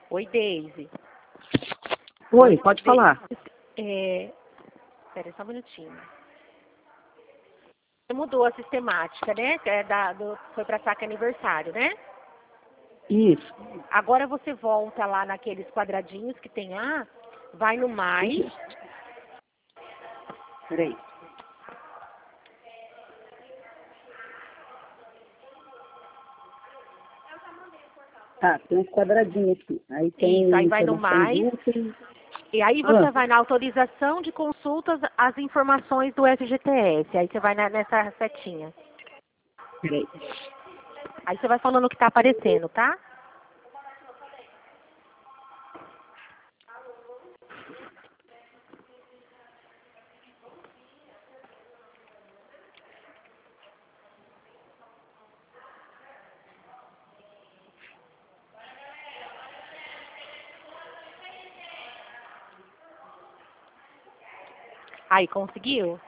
Oi, Deise. Oi, pode falar. Espera só um minutinho. Você mudou a sistemática, né? Foi para saque aniversário, né? Isso. Agora você volta lá naqueles quadradinhos que tem lá, vai no mais. Peraí. Tá, tem uns quadradinhos aqui. Aí tem Isso, aí vai no mais. úteis. E aí você vai na autorização de consultas às informações do FGTS. Aí você vai nessa setinha. Peraí. Aí você vai falando o que está aparecendo, tá? Aí, conseguiu?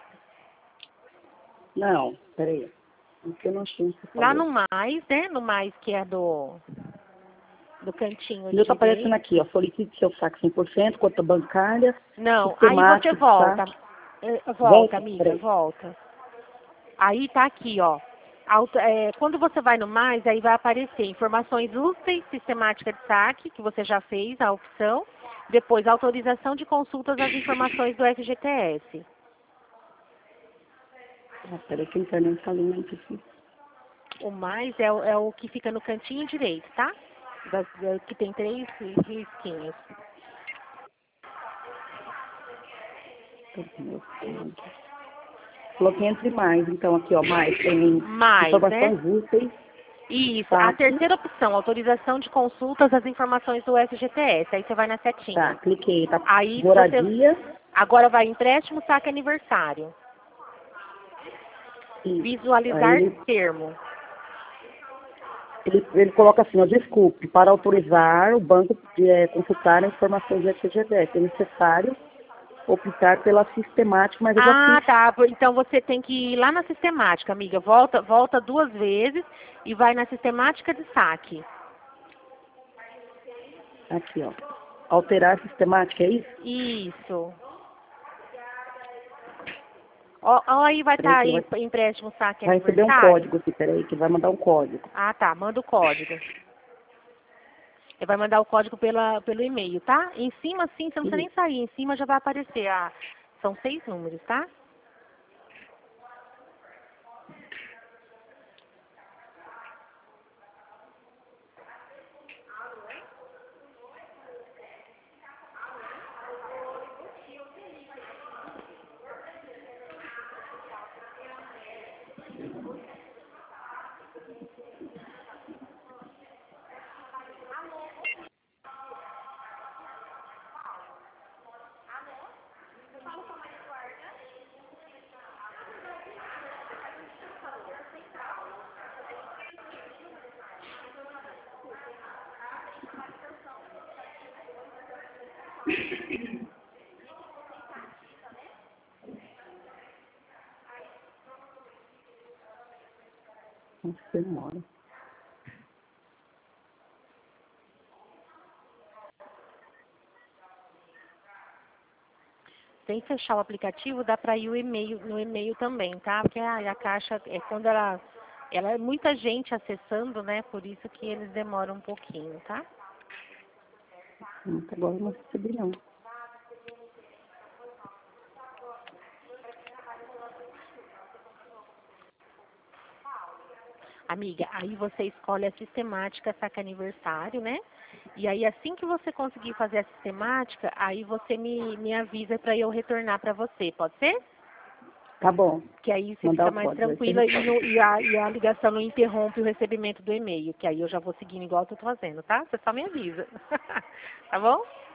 Não, peraí. Porque eu não achei. Lá no mais, né? No mais que é do cantinho. O meu tá aparecendo aqui, ó. Solicite seu saque 100%, conta bancária. Não, aí você volta. Volta, amiga, peraí. volta. Aí tá aqui, ó. Quando você vai no mais, aí vai aparecer informações úteis, sistemática de saque, que você já fez a opção. Depois, autorização de consultas às informações do FGTS. Peraí que a internet tá lenta aqui. O mais é o que fica no cantinho direito, tá? Que tem 3 risquinhos. Coloquei entre mais, então aqui, ó, mais tem informações úteis. Isso, saque. a terceira opção, autorização de consultas às informações do FGTS. Aí você vai na setinha. Tá, cliquei, tá. Aí Moradia. Agora vai empréstimo, saque aniversário. Isso. Visualizar termo. Ele coloca assim, ó, desculpe, para autorizar o banco de consultar informações do FGTS, é necessário optar pela sistemática, mas eu já fiz. Tá. Então você tem que ir lá na sistemática, amiga. Volta 2 vezes e vai na sistemática de saque. Aqui, ó. Alterar a sistemática, é isso? Isso. Ó, aí vai estar aí, empréstimo, saque, vai aniversário. Vai receber um código aqui, peraí, que vai mandar um código. Tá, manda o código. Ele vai mandar o código pelo e-mail, tá? Em cima, sim, você não precisa nem sair. Em cima já vai aparecer. São 6 números, tá? Nossa, demora. Sem fechar o aplicativo, dá para ir no e-mail também, tá? Porque a caixa, quando ela é muita gente acessando, né? Por isso que eles demoram um pouquinho, tá? Agora eu não recebi, não. Amiga, aí você escolhe a sistemática saque aniversário, né? E aí assim que você conseguir fazer a sistemática, aí você me avisa para eu retornar para você, pode ser? Tá bom. Que aí você fica mais tranquila e a ligação não interrompe o recebimento do e-mail, que aí eu já vou seguindo igual eu tô fazendo, tá? Você só me avisa. Tá bom?